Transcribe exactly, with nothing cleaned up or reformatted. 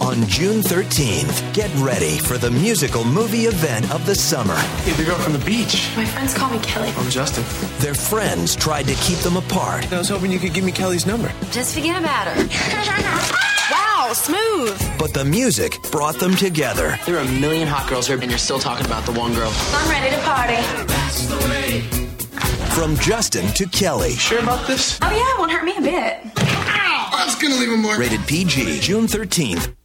on June thirteenth. Get ready for the musical movie event of the summer. Hey, the girl from the beach. My friends call me Kelly. I'm Justin. Their friends tried to keep them apart. I was hoping you could give me Kelly's number. Just forget about her. Wow, smooth. But the music brought them together. There are a million hot girls here, and you're still talking about the one girl. I'm ready to party. That's the way. From Justin to Kelly. Sure about this? Oh, yeah, it won't hurt me a bit. Ow! I was gonna leave him more. Rated P G, June thirteenth.